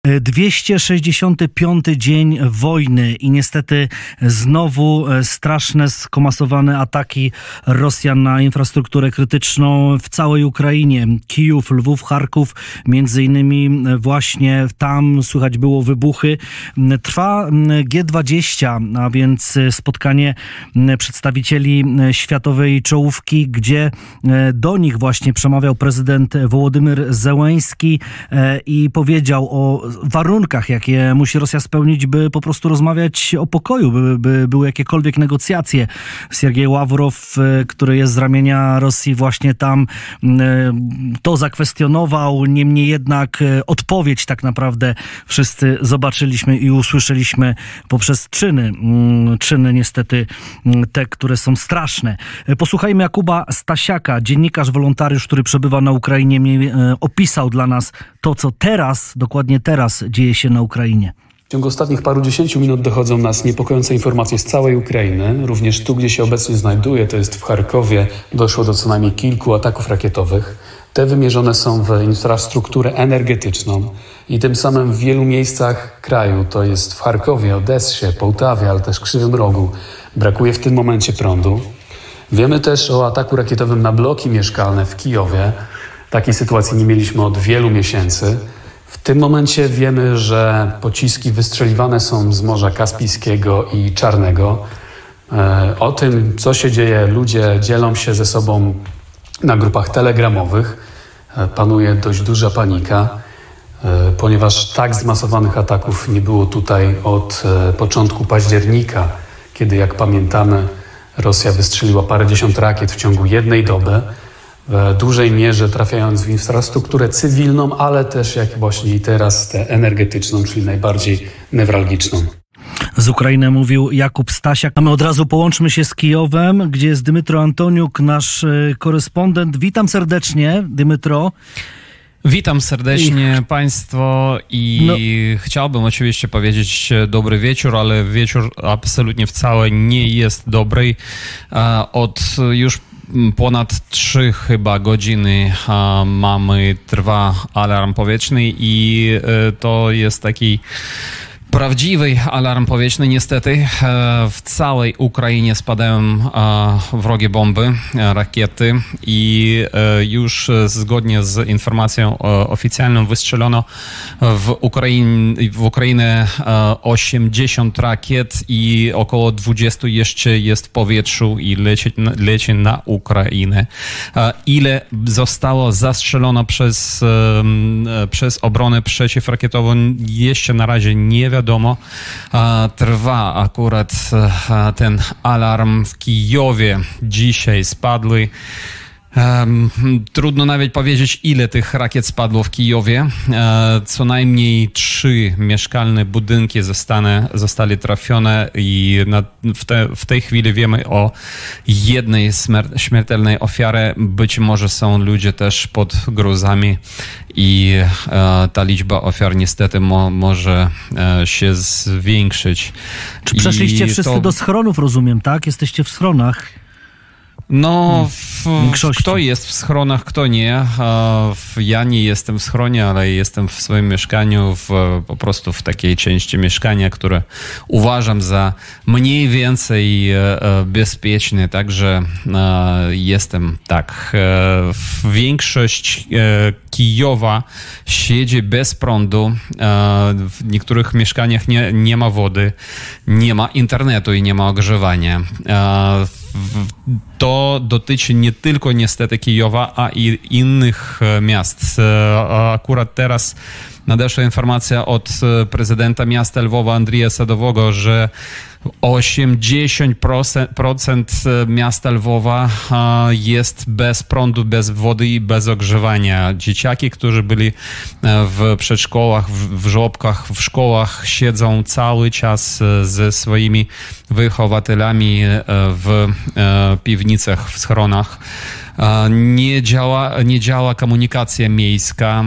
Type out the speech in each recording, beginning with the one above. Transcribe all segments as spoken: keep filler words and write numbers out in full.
dwieście sześćdziesiąty piąty dzień wojny i niestety znowu straszne, skomasowane ataki Rosjan na infrastrukturę krytyczną w całej Ukrainie. Kijów, Lwów, Charków, między innymi właśnie tam słychać było wybuchy. Trwa G dwadzieścia, a więc spotkanie przedstawicieli światowej czołówki, gdzie do nich właśnie przemawiał prezydent Wołodymyr Zełenski i powiedział o warunkach, jakie musi Rosja spełnić, by po prostu rozmawiać o pokoju, by, by były jakiekolwiek negocjacje. Siergiej Ławrow, który jest z ramienia Rosji, właśnie tam to zakwestionował, niemniej jednak odpowiedź tak naprawdę wszyscy zobaczyliśmy i usłyszeliśmy poprzez czyny. Czyny niestety te, które są straszne. Posłuchajmy Jakuba Stasiaka, dziennikarz, wolontariusz, który przebywa na Ukrainie, opisał dla nas to, co teraz, dokładnie teraz dzieje się na Ukrainie. W ciągu ostatnich paru dziesięciu minut dochodzą nas niepokojące informacje z całej Ukrainy. Również tu, gdzie się obecnie znajduję, to jest w Charkowie, doszło do co najmniej kilku ataków rakietowych. Te wymierzone są w infrastrukturę energetyczną i tym samym w wielu miejscach kraju, to jest w Charkowie, Odessie, Połtawie, ale też Krzywym Rogu, brakuje w tym momencie prądu. Wiemy też o ataku rakietowym na bloki mieszkalne w Kijowie. Takiej sytuacji nie mieliśmy od wielu miesięcy. W tym momencie wiemy, że pociski wystrzeliwane są z Morza Kaspijskiego i Czarnego. O tym, co się dzieje, ludzie dzielą się ze sobą na grupach telegramowych. Panuje dość duża panika, ponieważ tak zmasowanych ataków nie było tutaj od początku października, kiedy, jak pamiętamy, Rosja wystrzeliła parędziesiąt rakiet w ciągu jednej doby, w dużej mierze trafiając w infrastrukturę cywilną, ale też, jak właśnie i teraz, tę energetyczną, czyli najbardziej newralgiczną. Z Ukrainy mówił Jakub Stasiak. A my od razu połączmy się z Kijowem, gdzie jest Dymytro Antoniuk, nasz korespondent. Witam serdecznie, Dymytro. Witam serdecznie I... Państwo i no. Chciałbym oczywiście powiedzieć dobry wieczór, ale wieczór absolutnie wcale nie jest dobry. Od już ponad trzy chyba godziny mamy, trwa alarm powietrzny i to jest taki prawdziwy alarm powietrzny. Niestety w całej Ukrainie spadają wrogie bomby, rakiety i już zgodnie z informacją oficjalną wystrzelono w, Ukrain, w Ukrainę osiemdziesiąt rakiet i około dwadzieścia jeszcze jest w powietrzu i leci, leci na Ukrainę. Ile zostało zastrzelono przez, przez obronę przeciwrakietową, jeszcze na razie nie wiadomo. Wiadomo, trwa akurat ten alarm w Kijowie. Dzisiaj spadły. Um, trudno nawet powiedzieć, ile tych rakiet spadło w Kijowie. E, co najmniej trzy mieszkalne budynki zostane, zostali trafione i na, w, te, w tej chwili wiemy o jednej śmier- śmiertelnej ofiarze. Być może są ludzie też pod gruzami i e, ta liczba ofiar niestety mo, może e, się zwiększyć. Czy przeszliście I wszyscy to... do schronów, rozumiem, tak? Jesteście w schronach. No, w, kto jest w schronach, kto nie. Ja nie jestem w schronie, ale jestem w swoim mieszkaniu, w, po prostu w takiej części mieszkania, które uważam za mniej więcej bezpieczne, także jestem tak. Większość Kijowa siedzi bez prądu, w niektórych mieszkaniach nie, nie ma wody, nie ma internetu i nie ma ogrzewania. To dotyczy nie tylko niestety Kijowa, a i innych miast. Akurat teraz nadeszła informacja od prezydenta miasta Lwowa Andrija Sadowego, że osiemdziesiąt procent miasta Lwowa jest bez prądu, bez wody i bez ogrzewania. Dzieciaki, którzy byli w przedszkolach, w żłobkach, w szkołach, siedzą cały czas ze swoimi wychowatelami w piwnicach, w schronach. Nie działa, nie działa komunikacja miejska.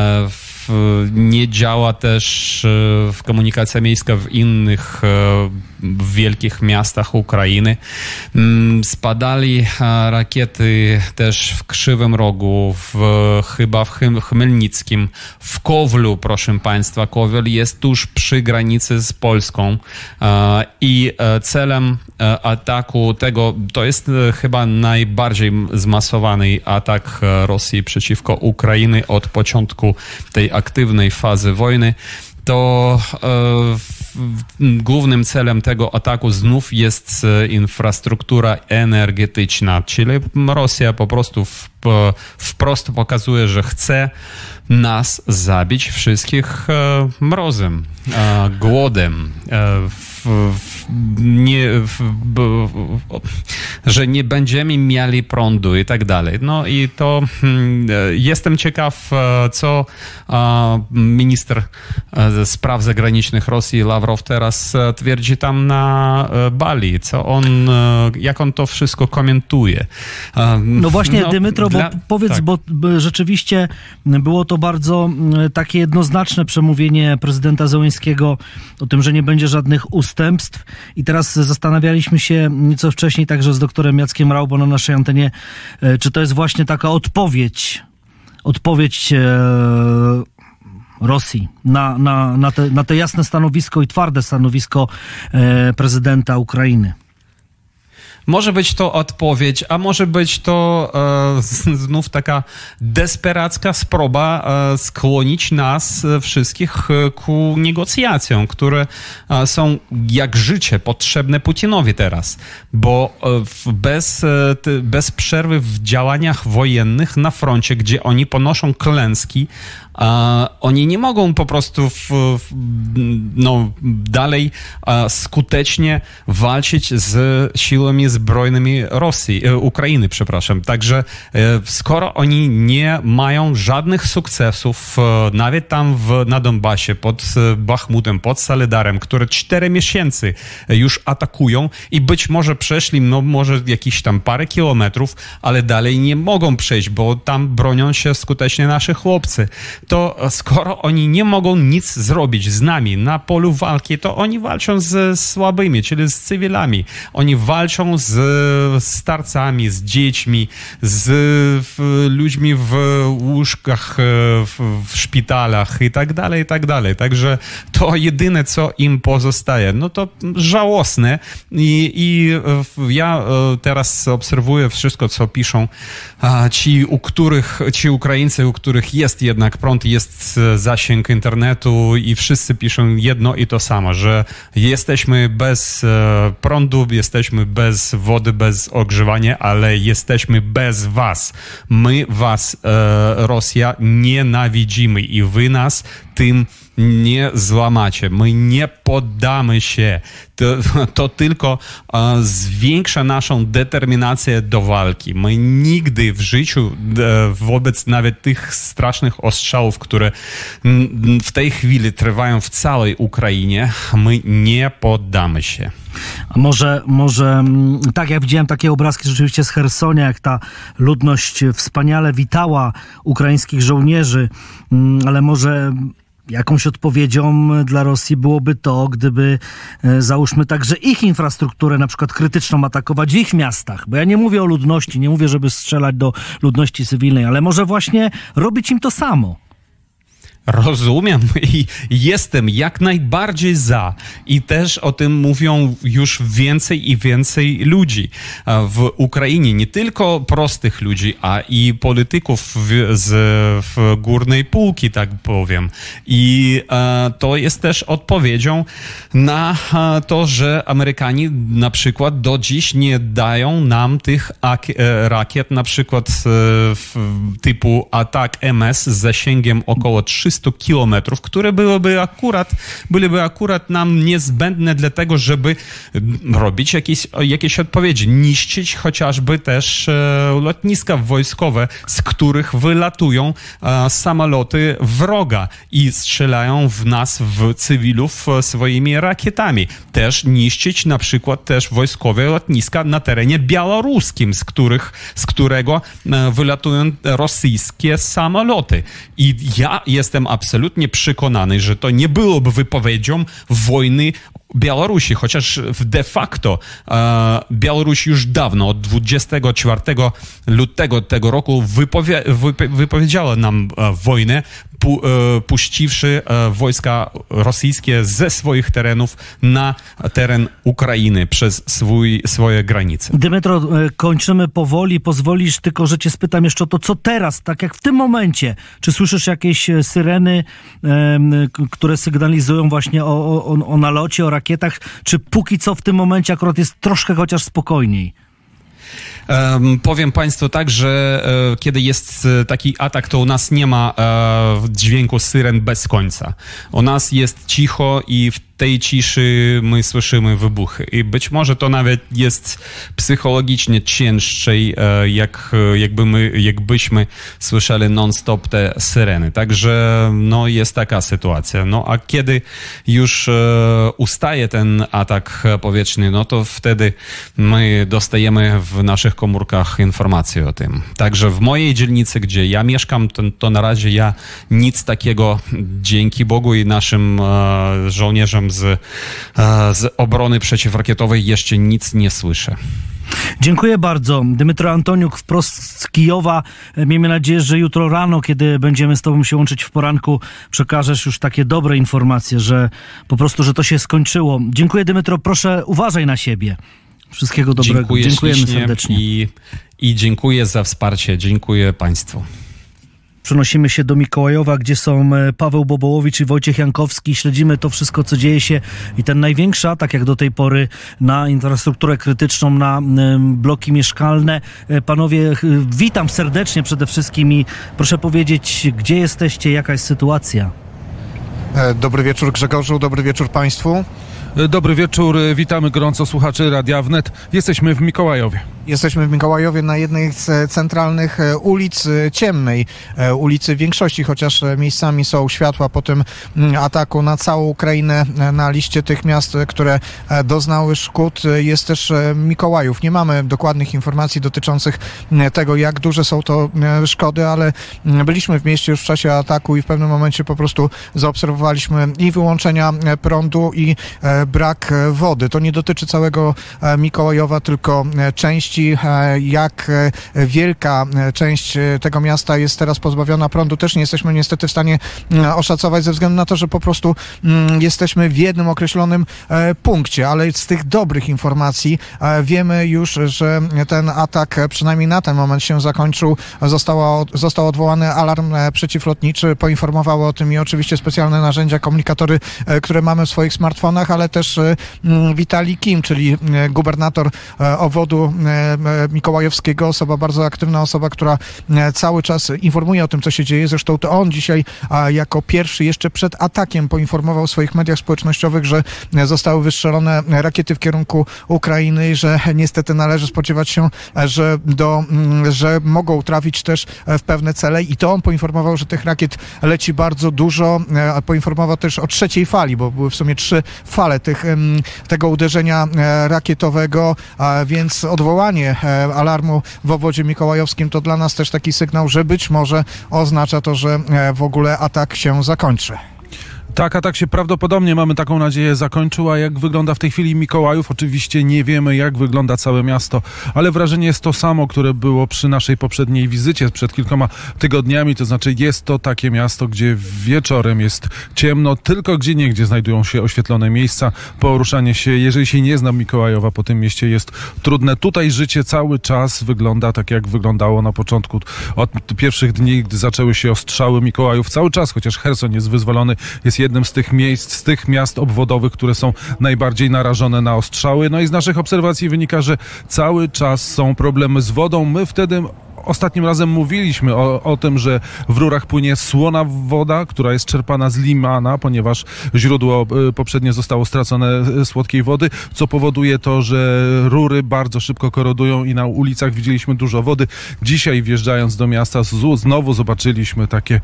Nie działa też komunikacja miejska w innych w wielkich miastach Ukrainy. Spadali rakiety też w Krzywym Rogu, w, chyba w Chmelnickim, w Kowlu, proszę Państwa. Kowel jest tuż przy granicy z Polską i celem ataku tego, to jest chyba najbardziej zmasowany atak Rosji przeciwko Ukrainie od początku tej aktywnej fazy wojny. To e, głównym celem tego ataku znów jest infrastruktura energetyczna, czyli Rosja po prostu w, wprost pokazuje, że chce nas zabić wszystkich e, mrozem, e, głodem, e, w, w, nie, w, b, że nie będziemy mieli prądu i tak dalej. No i to hmm, jestem ciekaw, co e, minister e, spraw zagranicznych Rosji Lawrow teraz e, twierdzi tam na e, Bali, co on, e, jak on to wszystko komentuje. E, no właśnie, no, Dymitro, dla, bo powiedz, tak. bo rzeczywiście było to bardzo takie jednoznaczne przemówienie prezydenta Zełenskiego o tym, że nie będzie żadnych ustępstw. I teraz zastanawialiśmy się nieco wcześniej także z doktorem Jackiem Raubo na naszej antenie, czy to jest właśnie taka odpowiedź, odpowiedź e, Rosji na, na, na, te, na te jasne stanowisko i twarde stanowisko e, prezydenta Ukrainy. Może być to odpowiedź, a może być to e, znów taka desperacka próba e, skłonić nas wszystkich ku negocjacjom, które e, są jak życie potrzebne Putinowi teraz, bo e, bez, e, bez przerwy w działaniach wojennych na froncie, gdzie oni ponoszą klęski, a oni nie mogą po prostu w, w, no, dalej a, skutecznie walczyć z siłami zbrojnymi Rosji, e, Ukrainy, przepraszam. Także e, skoro oni nie mają żadnych sukcesów, e, nawet tam w, na Donbasie, pod e, Bachmutem, pod Soledarem, które cztery miesiące już atakują i być może przeszli, no może jakieś tam parę kilometrów, ale dalej nie mogą przejść, bo tam bronią się skutecznie nasi chłopcy. To skoro oni nie mogą nic zrobić z nami na polu walki, to oni walczą z słabymi, czyli z cywilami. Oni walczą z starcami, z dziećmi, z w, ludźmi w łóżkach, w, w szpitalach i tak dalej, i tak dalej. Także to jedyne, co im pozostaje. No to żałosne i, i ja teraz obserwuję wszystko, co piszą ci, u których, ci Ukraińcy, u których jest jednak prąd, jest zasięg internetu i wszyscy piszą jedno i to samo, że jesteśmy bez prądu, jesteśmy bez wody, bez ogrzewania, ale jesteśmy bez was. My was, Rosja, nienawidzimy i wy nas tym nie złamacie. My nie poddamy się. To, to tylko uh, zwiększa naszą determinację do walki. My nigdy w życiu uh, wobec nawet tych strasznych ostrzałów, które m, w tej chwili trwają w całej Ukrainie, my nie poddamy się. A może, może tak, ja widziałem takie obrazki rzeczywiście z Chersonia, jak ta ludność wspaniale witała ukraińskich żołnierzy, ale może jakąś odpowiedzią dla Rosji byłoby to, gdyby e, załóżmy także ich infrastrukturę, na przykład krytyczną, atakować w ich miastach. Bo ja nie mówię o ludności, nie mówię, żeby strzelać do ludności cywilnej, ale może właśnie robić im to samo. Rozumiem i jestem jak najbardziej za. I też o tym mówią już więcej i więcej ludzi w Ukrainie. Nie tylko prostych ludzi, a i polityków w, z w górnej półki, tak powiem. I e, to jest też odpowiedzią na e, to, że Amerykanie na przykład do dziś nie dają nam tych ak- e, rakiet, na przykład e, w, typu Atak M S z zasięgiem około trzysta kilometrów, które byłyby akurat, byłyby akurat nam niezbędne dla tego, żeby robić jakieś, jakieś odpowiedzi, niszczyć chociażby też e, lotniska wojskowe, z których wylatują e, samoloty wroga i strzelają w nas, w cywilów, e, swoimi rakietami. Też niszczyć na przykład też wojskowe lotniska na terenie białoruskim, z których, z którego e, wylatują rosyjskie samoloty. I ja jestem absolutnie przekonany, że to nie byłoby wypowiedzią wojny Białorusi, chociaż de facto e, Białoruś już dawno, od dwudziestego czwartego lutego tego roku wypowie, wypo, wypowiedziała nam e, wojnę, pu, e, puściwszy e, wojska rosyjskie ze swoich terenów na teren Ukrainy przez swój, swoje granice. Dymitro, kończymy powoli. Pozwolisz tylko, że cię spytam jeszcze o to, co teraz, tak jak w tym momencie. Czy słyszysz jakieś syreny, e, które sygnalizują właśnie o, o, o nalocie, o rakietach? Czy póki co w tym momencie akurat jest troszkę chociaż spokojniej? Um, powiem Państwu tak, że e, kiedy jest taki atak, to u nas nie ma e, dźwięku syren bez końca. U nas jest cicho i w tej ciszy my słyszymy wybuchy. I być może to nawet jest psychologicznie cięższej, e, jak, jakby my, jakbyśmy słyszeli non-stop te syreny. Także no, jest taka sytuacja. No a kiedy już e, ustaje ten atak powietrzny, no to wtedy my dostajemy w naszych komórkach informacje o tym. Także w mojej dzielnicy, gdzie ja mieszkam, to, to na razie ja nic takiego, dzięki Bogu i naszym e, żołnierzom z, e, z obrony przeciwrakietowej, jeszcze nic nie słyszę. Dziękuję bardzo. Dymitro Antoniuk wprost z Kijowa. Miejmy nadzieję, że jutro rano, kiedy będziemy z tobą się łączyć w poranku, przekażesz już takie dobre informacje, że po prostu, że to się skończyło. Dziękuję, Dymitro. Proszę, uważaj na siebie. Wszystkiego dobrego. Dziękuję Dziękujemy serdecznie. I, I dziękuję za wsparcie. Dziękuję Państwu. Przenosimy się do Mikołajowa, gdzie są Paweł Bobołowicz i Wojciech Jankowski. Śledzimy to wszystko, co dzieje się i ten największy atak jak do tej pory na infrastrukturę krytyczną, na bloki mieszkalne. Panowie, witam serdecznie przede wszystkim i proszę powiedzieć, gdzie jesteście, jaka jest sytuacja? Dobry wieczór Grzegorzu, dobry wieczór Państwu. Dobry wieczór, witamy gorąco słuchaczy Radia Wnet. Jesteśmy w Mikołajowie. Jesteśmy w Mikołajowie na jednej z centralnych ulic, ciemnej ulicy większości, chociaż miejscami są światła po tym ataku na całą Ukrainę. Na liście tych miast, które doznały szkód, jest też Mikołajów. Nie mamy dokładnych informacji dotyczących tego, jak duże są to szkody, ale byliśmy w mieście już w czasie ataku i w pewnym momencie po prostu zaobserwowaliśmy i wyłączenia prądu, i brak wody. To nie dotyczy całego Mikołajowa, tylko części. Jak wielka część tego miasta jest teraz pozbawiona prądu, też nie jesteśmy niestety w stanie oszacować ze względu na to, że po prostu jesteśmy w jednym określonym punkcie, ale z tych dobrych informacji wiemy już, że ten atak przynajmniej na ten moment się zakończył. Zostało, został odwołany alarm przeciwlotniczy, poinformowały o tym i oczywiście specjalne narzędzia, komunikatory, które mamy w swoich smartfonach, ale też Witalij Kim, czyli gubernator obwodu mikołajowskiego, osoba bardzo aktywna, osoba, która cały czas informuje o tym, co się dzieje. Zresztą to on dzisiaj jako pierwszy jeszcze przed atakiem poinformował w swoich mediach społecznościowych, że zostały wystrzelone rakiety w kierunku Ukrainy i że niestety należy spodziewać się, że, do, że mogą trafić też w pewne cele i to on poinformował, że tych rakiet leci bardzo dużo. Poinformował też o trzeciej fali, bo były w sumie trzy fale tych, tego uderzenia rakietowego, więc odwołanie alarmu w obwodzie mikołajowskim to dla nas też taki sygnał, że być może oznacza to, że w ogóle atak się zakończy. Tak, a tak się prawdopodobnie, mamy taką nadzieję, zakończył. A jak wygląda w tej chwili Mikołajów? Oczywiście nie wiemy, jak wygląda całe miasto, ale wrażenie jest to samo, które było przy naszej poprzedniej wizycie przed kilkoma tygodniami, to znaczy jest to takie miasto, gdzie wieczorem jest ciemno, tylko gdzieniegdzie znajdują się oświetlone miejsca. Poruszanie się, jeżeli się nie zna Mikołajowa, po tym mieście jest trudne. Tutaj życie cały czas wygląda tak, jak wyglądało na początku, od pierwszych dni, gdy zaczęły się ostrzały Mikołajów. Cały czas, chociaż Cherson jest wyzwolony, jest jednym z tych miejsc, z tych miast obwodowych, które są najbardziej narażone na ostrzały. No i z naszych obserwacji wynika, że cały czas są problemy z wodą. My wtedy ostatnim razem mówiliśmy o, o tym, że w rurach płynie słona woda, która jest czerpana z Limana, ponieważ źródło poprzednie zostało stracone słodkiej wody, co powoduje to, że rury bardzo szybko korodują i na ulicach widzieliśmy dużo wody. Dzisiaj wjeżdżając do miasta znowu zobaczyliśmy takie,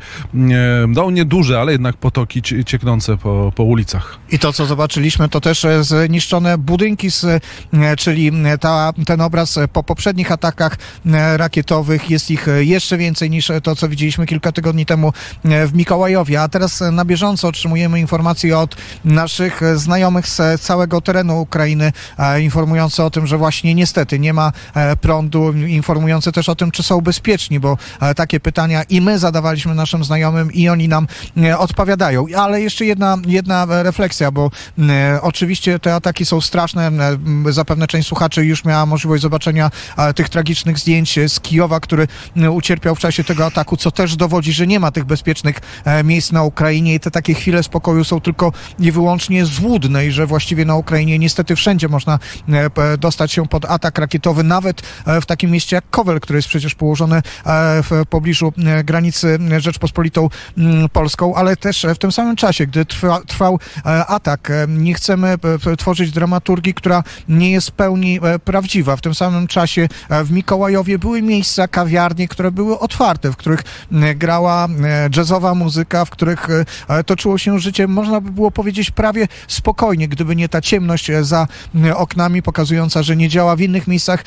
no nieduże, ale jednak potoki cieknące po, po ulicach. I to, co zobaczyliśmy, to też zniszczone budynki, z, czyli ta, ten obraz po poprzednich atakach rakietowych, rakietowych. Jest ich jeszcze więcej niż to, co widzieliśmy kilka tygodni temu w Mikołajowie. A teraz na bieżąco otrzymujemy informacje od naszych znajomych z całego terenu Ukrainy, informujące o tym, że właśnie niestety nie ma prądu, informujące też o tym, czy są bezpieczni, bo takie pytania i my zadawaliśmy naszym znajomym i oni nam odpowiadają. Ale jeszcze jedna, jedna refleksja, bo oczywiście te ataki są straszne. Zapewne część słuchaczy już miała możliwość zobaczenia tych tragicznych zdjęć z Kijowa, który ucierpiał w czasie tego ataku, co też dowodzi, że nie ma tych bezpiecznych miejsc na Ukrainie i te takie chwile spokoju są tylko i wyłącznie złudne i że właściwie na Ukrainie niestety wszędzie można dostać się pod atak rakietowy, nawet w takim mieście jak Kowel, które jest przecież położone w pobliżu granicy Rzeczpospolitą Polską, ale też w tym samym czasie, gdy trwa, trwał atak, nie chcemy tworzyć dramaturgii, która nie jest w pełni prawdziwa. W tym samym czasie w Mikołajowie były miejsca, kawiarnie, które były otwarte, w których grała jazzowa muzyka, w których toczyło się życie, można by było powiedzieć, prawie spokojnie, gdyby nie ta ciemność za oknami pokazująca, że nie działa w innych miejscach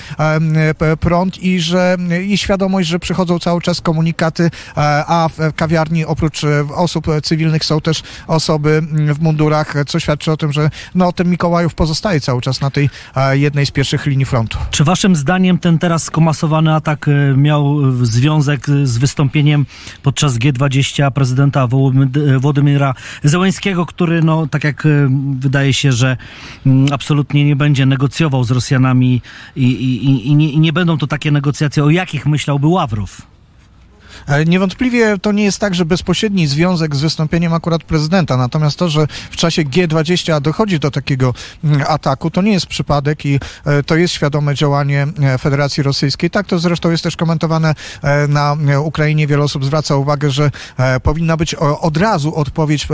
prąd i że i świadomość, że przychodzą cały czas komunikaty, a w kawiarni oprócz osób cywilnych są też osoby w mundurach, co świadczy o tym, że no, ten Mikołajów pozostaje cały czas na tej jednej z pierwszych linii frontu. Czy waszym zdaniem ten teraz skomasowany atak miał związek z wystąpieniem podczas G dwadzieścia prezydenta Wołodymyra Zełenskiego, który, no, tak jak wydaje się, że absolutnie nie będzie negocjował z Rosjanami i, i, i, nie, i nie będą to takie negocjacje, o jakich myślałby Ławrow? Niewątpliwie to nie jest tak, że bezpośredni związek z wystąpieniem akurat prezydenta, natomiast to, że w czasie G dwadzieścia dochodzi do takiego ataku, to nie jest przypadek i to jest świadome działanie Federacji Rosyjskiej. Tak to zresztą jest też komentowane na Ukrainie. Wiele osób zwraca uwagę, że powinna być od razu odpowiedź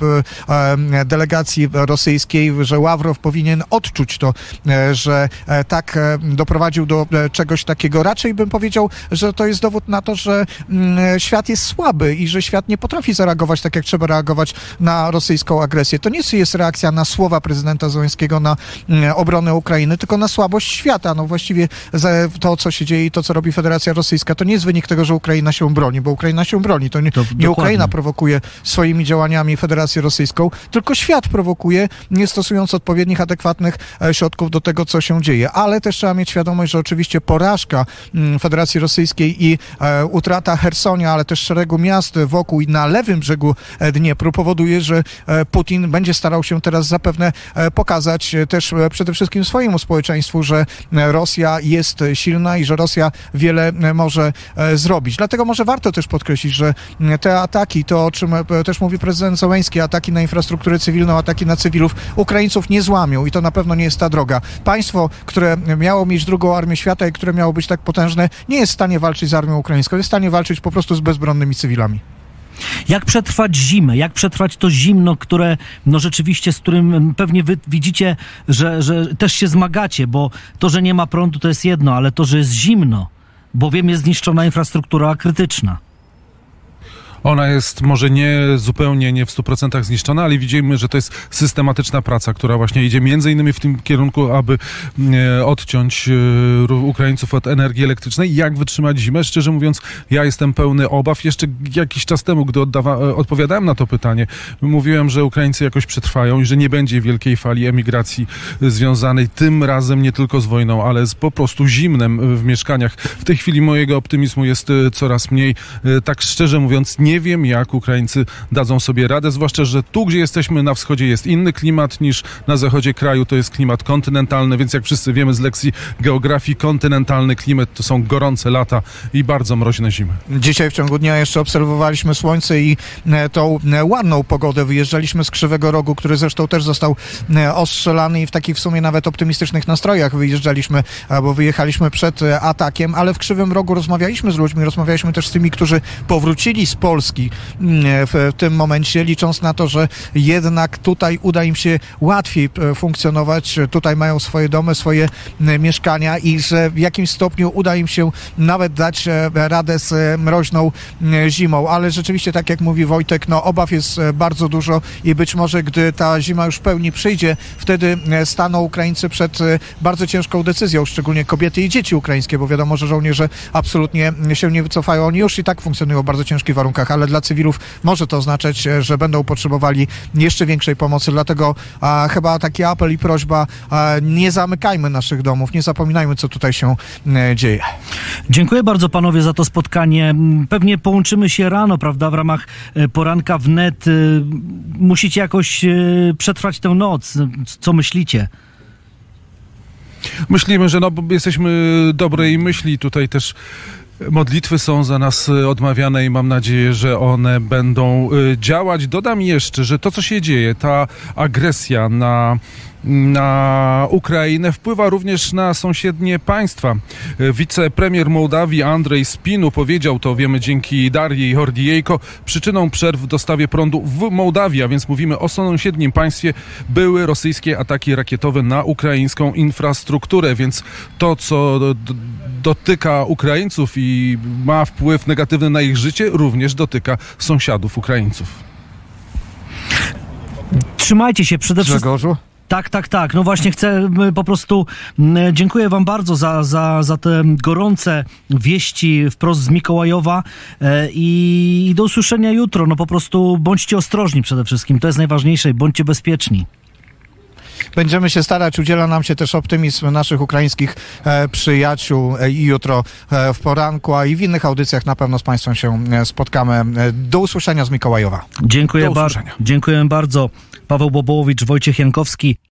delegacji rosyjskiej, że Ławrow powinien odczuć to, że tak doprowadził do czegoś takiego. Raczej bym powiedział, że to jest dowód na to, że świat jest słaby i że świat nie potrafi zareagować tak, jak trzeba reagować na rosyjską agresję. To nie jest reakcja na słowa prezydenta Zełenskiego na obronę Ukrainy, tylko na słabość świata. No właściwie to, co się dzieje i to, co robi Federacja Rosyjska, to nie jest wynik tego, że Ukraina się broni, bo Ukraina się broni. To nie, to nie Ukraina prowokuje swoimi działaniami Federację Rosyjską, tylko świat prowokuje, nie stosując odpowiednich, adekwatnych środków do tego, co się dzieje. Ale też trzeba mieć świadomość, że oczywiście porażka Federacji Rosyjskiej i utrata Hersonia, ale też szeregu miast wokół i na lewym brzegu Dniepru powoduje, że Putin będzie starał się teraz zapewne pokazać też przede wszystkim swojemu społeczeństwu, że Rosja jest silna i że Rosja wiele może zrobić. Dlatego może warto też podkreślić, że te ataki, to o czym też mówi prezydent Zełenski, ataki na infrastrukturę cywilną, ataki na cywilów, Ukraińców nie złamią i to na pewno nie jest ta droga. Państwo, które miało mieć drugą armię świata i które miało być tak potężne, nie jest w stanie walczyć z armią ukraińską, jest w stanie walczyć po prostu z bezbronnymi cywilami. Jak przetrwać zimę? Jak przetrwać to zimno, które, no rzeczywiście, z którym pewnie wy widzicie, że, że też się zmagacie, bo to, że nie ma prądu, to jest jedno, ale to, że jest zimno, bowiem jest zniszczona infrastruktura krytyczna. Ona jest może nie zupełnie, nie w stu procentach zniszczona, ale widzimy, że to jest systematyczna praca, która właśnie idzie między innymi w tym kierunku, aby e, odciąć e, Ukraińców od energii elektrycznej. Jak wytrzymać zimę? Szczerze mówiąc, ja jestem pełny obaw. Jeszcze jakiś czas temu, gdy oddawa, odpowiadałem na to pytanie, mówiłem, że Ukraińcy jakoś przetrwają i że nie będzie wielkiej fali emigracji związanej tym razem nie tylko z wojną, ale z po prostu zimnem w mieszkaniach. W tej chwili mojego optymizmu jest coraz mniej. E, tak szczerze mówiąc, nie Nie wiem, jak Ukraińcy dadzą sobie radę, zwłaszcza, że tu, gdzie jesteśmy na wschodzie, jest inny klimat niż na zachodzie kraju, to jest klimat kontynentalny, więc jak wszyscy wiemy z lekcji geografii, kontynentalny klimat to są gorące lata i bardzo mroźne zimy. Dzisiaj w ciągu dnia jeszcze obserwowaliśmy słońce i tą ładną pogodę. Wyjeżdżaliśmy z Krzywego Rogu, który zresztą też został ostrzelany i w takich w sumie nawet optymistycznych nastrojach wyjeżdżaliśmy, bo wyjechaliśmy przed atakiem, ale w Krzywym Rogu rozmawialiśmy z ludźmi, rozmawialiśmy też z tymi, którzy powrócili z Polski, Polski w tym momencie, licząc na to, że jednak tutaj uda im się łatwiej funkcjonować. Tutaj mają swoje domy, swoje mieszkania i że w jakimś stopniu uda im się nawet dać radę z mroźną zimą. Ale rzeczywiście, tak jak mówi Wojtek, no obaw jest bardzo dużo i być może, gdy ta zima już w pełni przyjdzie, wtedy staną Ukraińcy przed bardzo ciężką decyzją, szczególnie kobiety i dzieci ukraińskie, bo wiadomo, że żołnierze absolutnie się nie wycofają. Oni już i tak funkcjonują w bardzo ciężkich warunkach, ale dla cywilów może to oznaczać, że będą potrzebowali jeszcze większej pomocy. Dlatego a, chyba taki apel i prośba, a, nie zamykajmy naszych domów, nie zapominajmy, co tutaj się e, dzieje. Dziękuję bardzo panowie za to spotkanie. Pewnie połączymy się rano, prawda, w ramach poranka wnet. Musicie jakoś przetrwać tę noc. Co myślicie? Myślimy, że no, bo jesteśmy dobrej myśli. Tutaj też modlitwy są za nas odmawiane i mam nadzieję, że one będą działać. Dodam jeszcze, że to, co się dzieje, ta agresja na na Ukrainę wpływa również na sąsiednie państwa. Wicepremier Mołdawii Andrzej Spinu powiedział to, wiemy dzięki Darii Hordiejko, przyczyną przerw w dostawie prądu w Mołdawii, a więc mówimy o sąsiednim państwie, były rosyjskie ataki rakietowe na ukraińską infrastrukturę, więc to, co dotyka Ukraińców i ma wpływ negatywny na ich życie, również dotyka sąsiadów Ukraińców. Trzymajcie się przede wszystkim. Tak, tak, tak. No właśnie chcę po prostu, dziękuję wam bardzo za, za, za te gorące wieści wprost z Mikołajowa i, i do usłyszenia jutro. No po prostu bądźcie ostrożni przede wszystkim, to jest najważniejsze i bądźcie bezpieczni. Będziemy się starać, udziela nam się też optymizm naszych ukraińskich e, przyjaciół e, i jutro e, w poranku, a i w innych audycjach na pewno z państwem się e, spotkamy. E, do usłyszenia z Mikołajowa. Dziękuję bardzo. Dziękuję bardzo. Paweł Bobołowicz, Wojciech Jankowski.